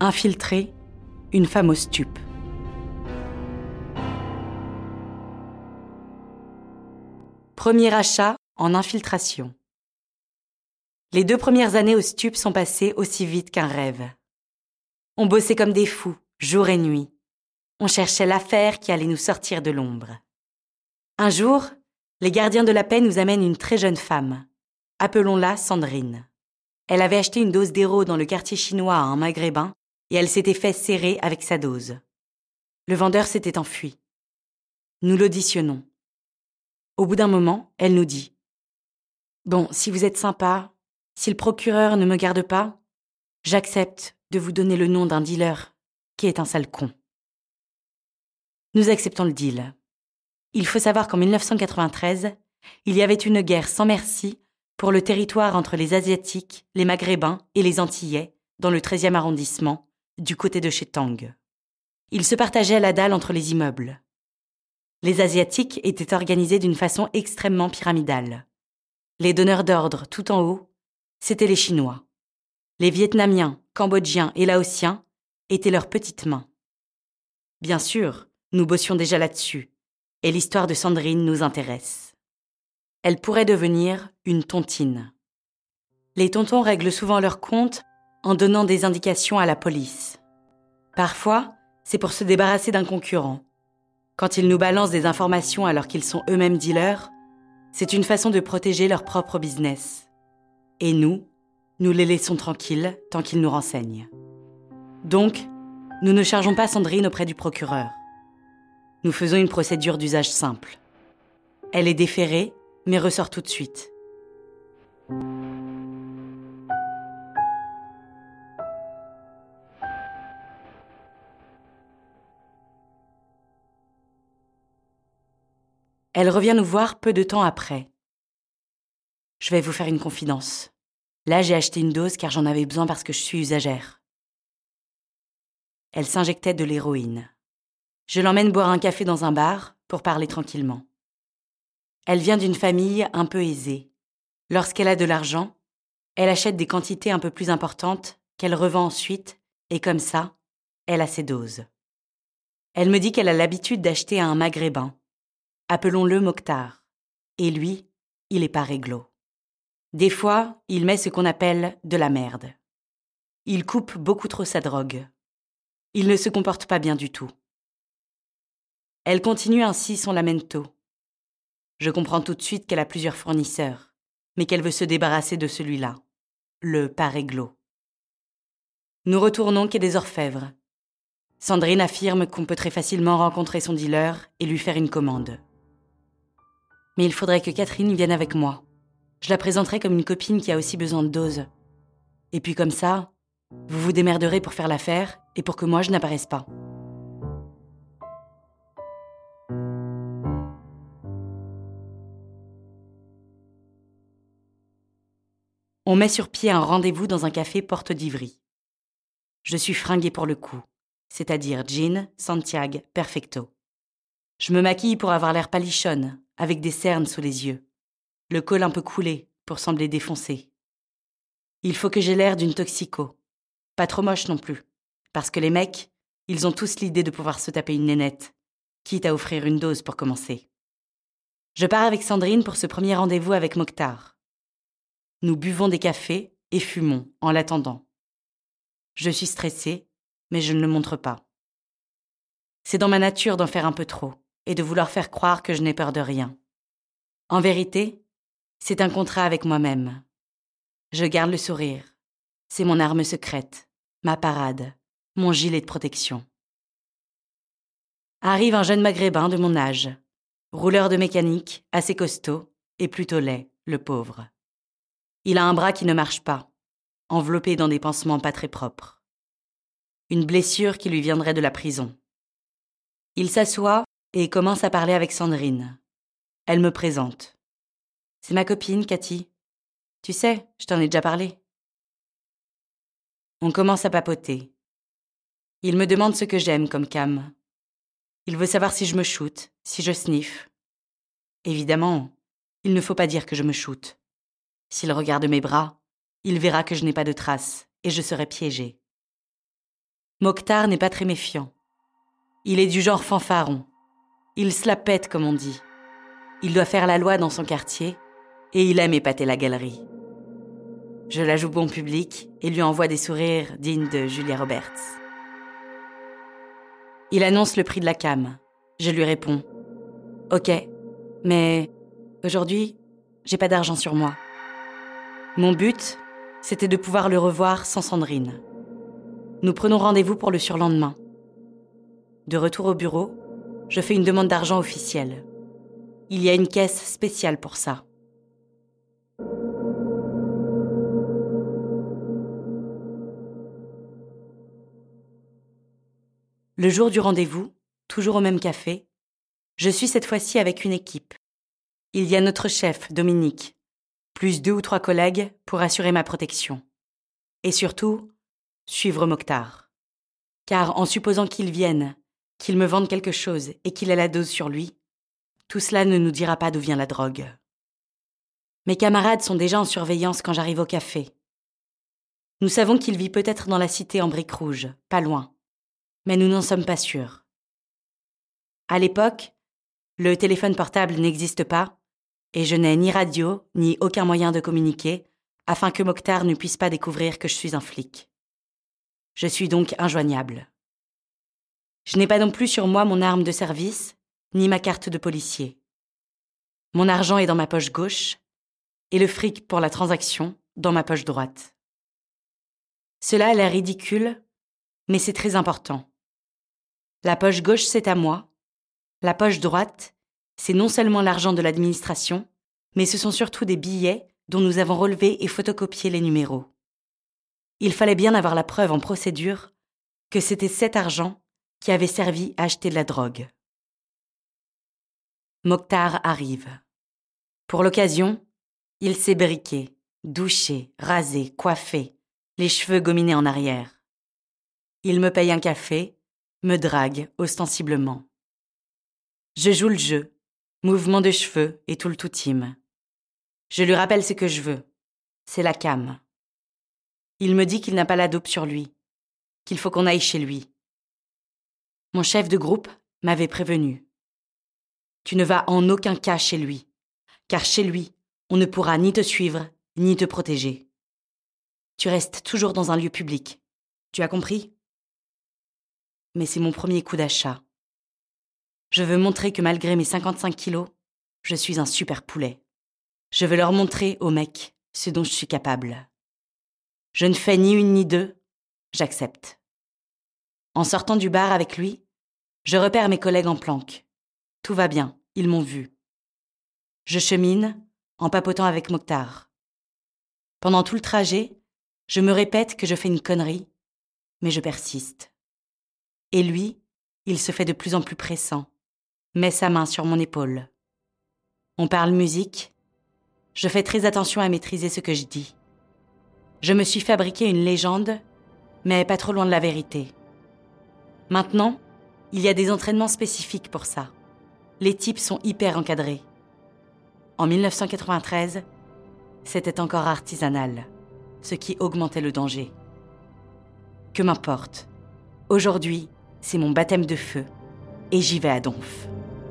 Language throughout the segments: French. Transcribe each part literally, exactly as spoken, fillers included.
Infiltrée, une femme aux stupes. Premier achat en infiltration. Les deux premières années aux stupes sont passées aussi vite qu'un rêve. On bossait comme des fous, jour et nuit. On cherchait l'affaire qui allait nous sortir de l'ombre. Un jour, les gardiens de la paix nous amènent une très jeune femme. Appelons-la Sandrine. Elle avait acheté une dose d'héros dans le quartier chinois à un maghrébin et elle s'était fait serrer avec sa dose. Le vendeur s'était enfui. Nous l'auditionnons. Au bout d'un moment, elle nous dit « Bon, si vous êtes sympa, si le procureur ne me garde pas, j'accepte de vous donner le nom d'un dealer qui est un sale con. » Nous acceptons le deal. Il faut savoir qu'en dix-neuf cent quatre-vingt-treize, il y avait une guerre sans merci pour le territoire entre les Asiatiques, les Maghrébins et les Antillais dans le treizième arrondissement, du côté de chez Tang. Ils se partageaient la dalle entre les immeubles. Les Asiatiques étaient organisés d'une façon extrêmement pyramidale. Les donneurs d'ordre tout en haut, c'étaient les Chinois. Les Vietnamiens, Cambodgiens et Laotiens étaient leurs petites mains. Bien sûr, nous bossions déjà là-dessus, et l'histoire de Sandrine nous intéresse. Elle pourrait devenir une tontine. Les tontons règlent souvent leurs comptes en donnant des indications à la police. Parfois, c'est pour se débarrasser d'un concurrent. Quand ils nous balancent des informations alors qu'ils sont eux-mêmes dealers, c'est une façon de protéger leur propre business. Et nous, nous les laissons tranquilles tant qu'ils nous renseignent. Donc, nous ne chargeons pas Sandrine auprès du procureur. Nous faisons une procédure d'usage simple. Elle est déférée, mais ressort tout de suite. Elle revient nous voir peu de temps après. Je vais vous faire une confidence. Là, j'ai acheté une dose car j'en avais besoin parce que je suis usagère. Elle s'injectait de l'héroïne. Je l'emmène boire un café dans un bar pour parler tranquillement. Elle vient d'une famille un peu aisée. Lorsqu'elle a de l'argent, elle achète des quantités un peu plus importantes qu'elle revend ensuite et comme ça, elle a ses doses. Elle me dit qu'elle a l'habitude d'acheter à un maghrébin. Appelons-le Mokhtar. Et lui, il est pas réglo. Des fois, il met ce qu'on appelle de la merde. Il coupe beaucoup trop sa drogue. Il ne se comporte pas bien du tout. Elle continue ainsi son lamento. Je comprends tout de suite qu'elle a plusieurs fournisseurs, mais qu'elle veut se débarrasser de celui-là, le pas réglo. Nous retournons quai des Orfèvres. Sandrine affirme qu'on peut très facilement rencontrer son dealer et lui faire une commande. Mais il faudrait que Catherine vienne avec moi. Je la présenterai comme une copine qui a aussi besoin de doses. Et puis comme ça, vous vous démerderez pour faire l'affaire et pour que moi je n'apparaisse pas. On met sur pied un rendez-vous dans un café Porte d'Ivry. Je suis fringuée pour le coup, c'est-à-dire jean, Santiago, perfecto. Je me maquille pour avoir l'air palichonne, avec des cernes sous les yeux. Le col un peu coulé, pour sembler défoncé. Il faut que j'ai l'air d'une toxico. Pas trop moche non plus, parce que les mecs, ils ont tous l'idée de pouvoir se taper une nénette, quitte à offrir une dose pour commencer. Je pars avec Sandrine pour ce premier rendez-vous avec Mokhtar. Nous buvons des cafés et fumons en l'attendant. Je suis stressée, mais je ne le montre pas. C'est dans ma nature d'en faire un peu trop et de vouloir faire croire que je n'ai peur de rien. En vérité, c'est un contrat avec moi-même. Je garde le sourire. C'est mon arme secrète, ma parade, mon gilet de protection. Arrive un jeune maghrébin de mon âge, rouleur de mécanique, assez costaud et plutôt laid, le pauvre. Il a un bras qui ne marche pas, enveloppé dans des pansements pas très propres. Une blessure qui lui viendrait de la prison. Il s'assoit et commence à parler avec Sandrine. Elle me présente. C'est ma copine, Cathy. Tu sais, je t'en ai déjà parlé. On commence à papoter. Il me demande ce que j'aime comme cam. Il veut savoir si je me shoote, si je sniffe. Évidemment, il ne faut pas dire que je me shoote. S'il regarde mes bras, il verra que je n'ai pas de traces et je serai piégée. Mokhtar n'est pas très méfiant. Il est du genre fanfaron. Il se la pète, comme on dit. Il doit faire la loi dans son quartier et il aime épater la galerie. Je la joue bon public et lui envoie des sourires dignes de Julia Roberts. Il annonce le prix de la cam. Je lui réponds « Ok, mais aujourd'hui, j'ai pas d'argent sur moi. » Mon but, c'était de pouvoir le revoir sans Sandrine. Nous prenons rendez-vous pour le surlendemain. De retour au bureau, je fais une demande d'argent officielle. Il y a une caisse spéciale pour ça. Le jour du rendez-vous, toujours au même café, je suis cette fois-ci avec une équipe. Il y a notre chef, Dominique, plus deux ou trois collègues pour assurer ma protection. Et surtout, suivre Mokhtar. Car en supposant qu'il vienne, qu'il me vende quelque chose et qu'il ait la dose sur lui, tout cela ne nous dira pas d'où vient la drogue. Mes camarades sont déjà en surveillance quand j'arrive au café. Nous savons qu'il vit peut-être dans la cité en briques rouges, pas loin. Mais nous n'en sommes pas sûrs. À l'époque, le téléphone portable n'existe pas et je n'ai ni radio ni aucun moyen de communiquer afin que Mokhtar ne puisse pas découvrir que je suis un flic. Je suis donc injoignable. Je n'ai pas non plus sur moi mon arme de service ni ma carte de policier. Mon argent est dans ma poche gauche et le fric pour la transaction dans ma poche droite. Cela a l'air ridicule, mais c'est très important. La poche gauche, c'est à moi. La poche droite, c'est non seulement l'argent de l'administration, mais ce sont surtout des billets dont nous avons relevé et photocopié les numéros. Il fallait bien avoir la preuve en procédure que c'était cet argent qui avait servi à acheter de la drogue. Mokhtar arrive. Pour l'occasion, il s'est briqué, douché, rasé, coiffé, les cheveux gominés en arrière. Il me paye un café, me drague ostensiblement. Je joue le jeu, mouvement de cheveux et tout le tout-team. Je lui rappelle ce que je veux, c'est la cam. Il me dit qu'il n'a pas la dope sur lui, qu'il faut qu'on aille chez lui. Mon chef de groupe m'avait prévenu. Tu ne vas en aucun cas chez lui, car chez lui, on ne pourra ni te suivre, ni te protéger. Tu restes toujours dans un lieu public. Tu as compris ? Mais c'est mon premier coup d'achat. Je veux montrer que malgré mes cinquante-cinq kilos, je suis un super poulet. Je veux leur montrer aux mecs ce dont je suis capable. Je ne fais ni une ni deux, j'accepte. En sortant du bar avec lui, je repère mes collègues en planque. Tout va bien, ils m'ont vu. Je chemine en papotant avec Mokhtar. Pendant tout le trajet, je me répète que je fais une connerie, mais je persiste. Et lui, il se fait de plus en plus pressant, met sa main sur mon épaule. On parle musique. Je fais très attention à maîtriser ce que je dis. Je me suis fabriqué une légende, mais pas trop loin de la vérité. Maintenant, il y a des entraînements spécifiques pour ça. Les types sont hyper encadrés. En dix-neuf cent quatre-vingt-treize, c'était encore artisanal, ce qui augmentait le danger. Que m'importe. Aujourd'hui, c'est mon baptême de feu, et j'y vais à donf.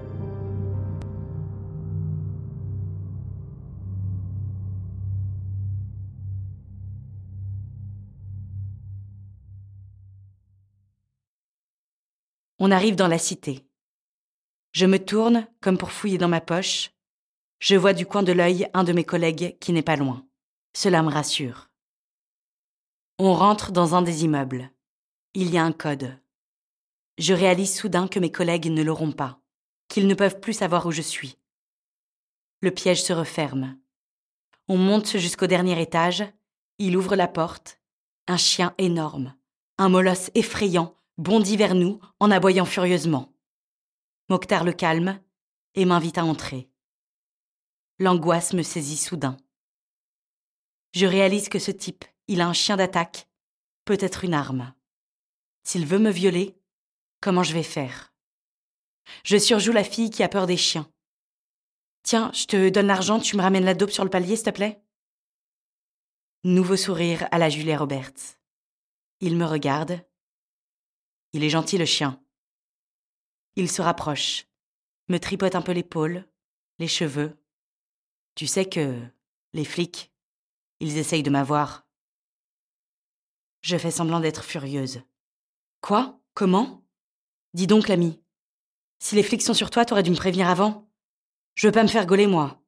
On arrive dans la cité. Je me tourne comme pour fouiller dans ma poche. Je vois du coin de l'œil un de mes collègues qui n'est pas loin. Cela me rassure. On rentre dans un des immeubles. Il y a un code. Je réalise soudain que mes collègues ne l'auront pas, qu'ils ne peuvent plus savoir où je suis. Le piège se referme. On monte jusqu'au dernier étage, il ouvre la porte. Un chien énorme, un molosse effrayant, bondit vers nous en aboyant furieusement. Mokhtar le calme et m'invite à entrer. L'angoisse me saisit soudain. Je réalise que ce type, il a un chien d'attaque, peut-être une arme. S'il veut me violer, comment je vais faire ? Je surjoue la fille qui a peur des chiens. Tiens, je te donne l'argent, tu me ramènes la dope sur le palier, s'il te plaît ? Nouveau sourire à la Julia Roberts. Il me regarde. Il est gentil, le chien. Il se rapproche, me tripote un peu l'épaule, les cheveux. Tu sais que les flics, ils essayent de m'avoir. Je fais semblant d'être furieuse. Quoi? Comment? Dis donc, l'ami. Si les flics sont sur toi, t'aurais dû me prévenir avant. Je veux pas me faire gauler, moi.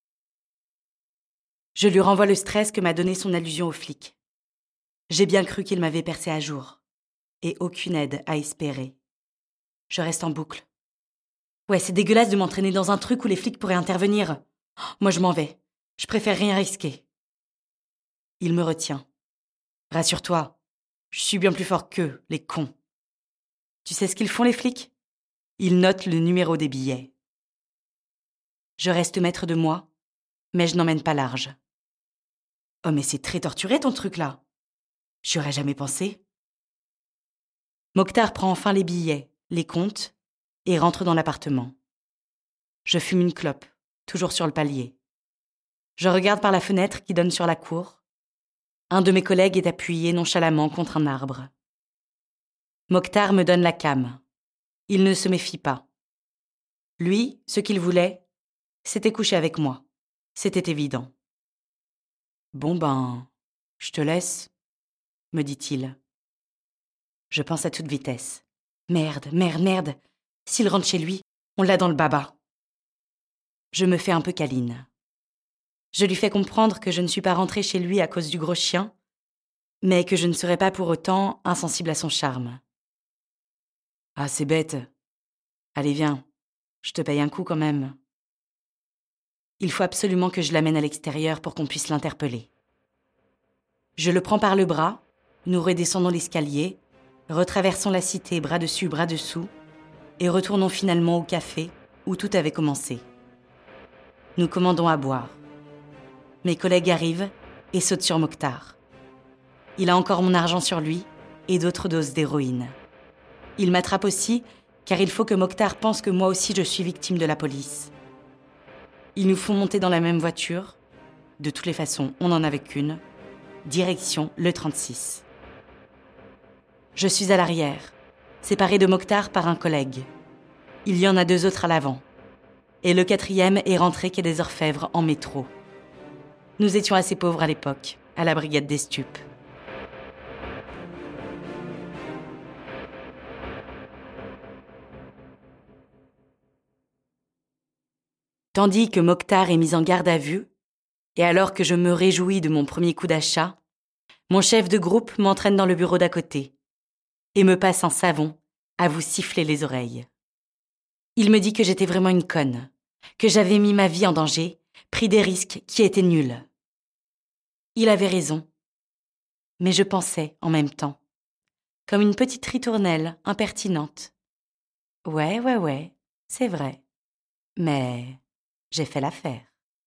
Je lui renvoie le stress que m'a donné son allusion aux flics. J'ai bien cru qu'il m'avait percé à jour. Et aucune aide à espérer. Je reste en boucle. Ouais, c'est dégueulasse de m'entraîner dans un truc où les flics pourraient intervenir. Moi, je m'en vais. Je préfère rien risquer. Il me retient. Rassure-toi, je suis bien plus fort qu'eux, les cons. Tu sais ce qu'ils font, les flics? Ils notent le numéro des billets. Je reste maître de moi, mais je n'emmène pas large. Oh, mais c'est très torturé, ton truc, là. J'y aurais jamais pensé. Mokhtar prend enfin les billets, les compte, et rentre dans l'appartement. Je fume une clope, toujours sur le palier. Je regarde par la fenêtre qui donne sur la cour. Un de mes collègues est appuyé nonchalamment contre un arbre. Mokhtar me donne la came. Il ne se méfie pas. Lui, ce qu'il voulait, c'était coucher avec moi. C'était évident. Bon ben, je te laisse, me dit-il. Je pense à toute vitesse. Merde, merde, merde. S'il rentre chez lui, on l'a dans le baba. Je me fais un peu câline. Je lui fais comprendre que je ne suis pas rentrée chez lui à cause du gros chien, mais que je ne serais pas pour autant insensible à son charme. Ah, c'est bête. Allez, viens, je te paye un coup quand même. Il faut absolument que je l'amène à l'extérieur pour qu'on puisse l'interpeller. Je le prends par le bras, nous redescendons l'escalier, retraversons la cité bras dessus, bras dessous, et retournons finalement au café où tout avait commencé. Nous commandons à boire. Mes collègues arrivent et sautent sur Mokhtar. Il a encore mon argent sur lui et d'autres doses d'héroïne. Il m'attrape aussi, car il faut que Mokhtar pense que moi aussi je suis victime de la police. Ils nous font monter dans la même voiture. De toutes les façons, on n'en avait qu'une. Direction le trente-six. Je suis à l'arrière, séparée de Mokhtar par un collègue. Il y en a deux autres à l'avant. Et le quatrième est rentré quai des Orfèvres en métro. Nous étions assez pauvres à l'époque, à la brigade des stupes. Tandis que Mokhtar est mis en garde à vue, et alors que je me réjouis de mon premier coup d'achat, mon chef de groupe m'entraîne dans le bureau d'à côté et me passe un savon à vous siffler les oreilles. Il me dit que j'étais vraiment une conne, que j'avais mis ma vie en danger, pris des risques qui étaient nuls. Il avait raison, mais je pensais en même temps, comme une petite ritournelle impertinente. Ouais, ouais, ouais, c'est vrai, mais j'ai fait l'affaire.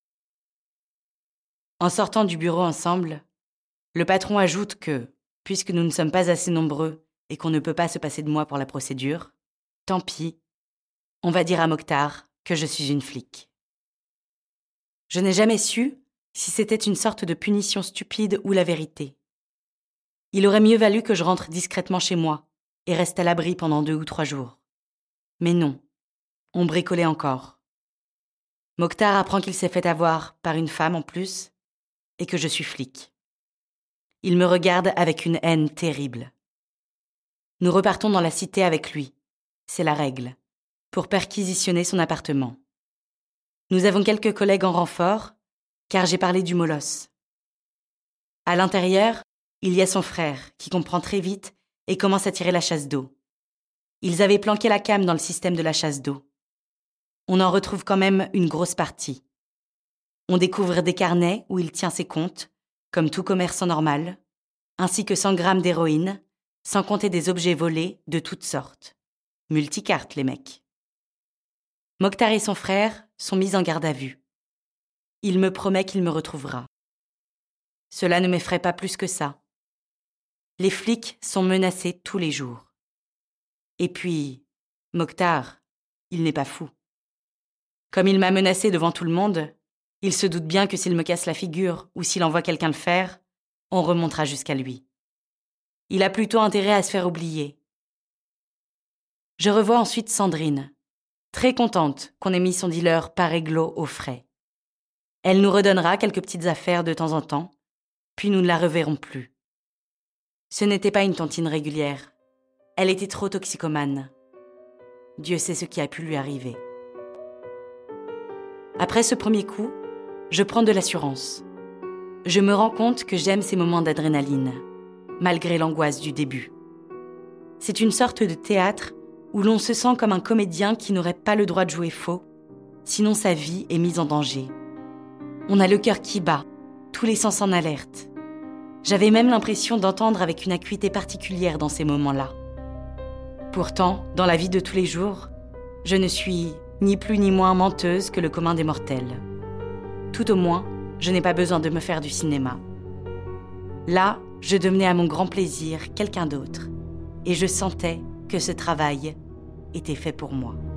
En sortant du bureau ensemble, le patron ajoute que, puisque nous ne sommes pas assez nombreux et qu'on ne peut pas se passer de moi pour la procédure, tant pis, on va dire à Mokhtar que je suis une flic. Je n'ai jamais su si c'était une sorte de punition stupide ou la vérité. Il aurait mieux valu que je rentre discrètement chez moi et reste à l'abri pendant deux ou trois jours. Mais non, on bricolait encore. Mokhtar apprend qu'il s'est fait avoir par une femme en plus et que je suis flic. Il me regarde avec une haine terrible. Nous repartons dans la cité avec lui, c'est la règle, pour perquisitionner son appartement. Nous avons quelques collègues en renfort, car j'ai parlé du molosse. À l'intérieur, il y a son frère, qui comprend très vite et commence à tirer la chasse d'eau. Ils avaient planqué la came dans le système de la chasse d'eau. On en retrouve quand même une grosse partie. On découvre des carnets où il tient ses comptes, comme tout commerçant normal, ainsi que cent grammes d'héroïne, sans compter des objets volés de toutes sortes. Multicartes, les mecs. Mokhtar et son frère sont mis en garde à vue. Il me promet qu'il me retrouvera. Cela ne m'effraie pas plus que ça. Les flics sont menacés tous les jours. Et puis, Mokhtar, il n'est pas fou. Comme il m'a menacé devant tout le monde, il se doute bien que s'il me casse la figure ou s'il envoie quelqu'un le faire, on remontera jusqu'à lui. Il a plutôt intérêt à se faire oublier. Je revois ensuite Sandrine, très contente qu'on ait mis son dealer par réglo au frais. Elle nous redonnera quelques petites affaires de temps en temps, puis nous ne la reverrons plus. Ce n'était pas une tontine régulière. Elle était trop toxicomane. Dieu sait ce qui a pu lui arriver. Après ce premier coup, je prends de l'assurance. Je me rends compte que j'aime ces moments d'adrénaline, malgré l'angoisse du début. C'est une sorte de théâtre où l'on se sent comme un comédien qui n'aurait pas le droit de jouer faux, sinon sa vie est mise en danger. On a le cœur qui bat, tous les sens en alerte. J'avais même l'impression d'entendre avec une acuité particulière dans ces moments-là. Pourtant, dans la vie de tous les jours, je ne suis ni plus ni moins menteuse que le commun des mortels. Tout au moins, je n'ai pas besoin de me faire du cinéma. Là, je devenais à mon grand plaisir quelqu'un d'autre, et je sentais que ce travail était fait pour moi.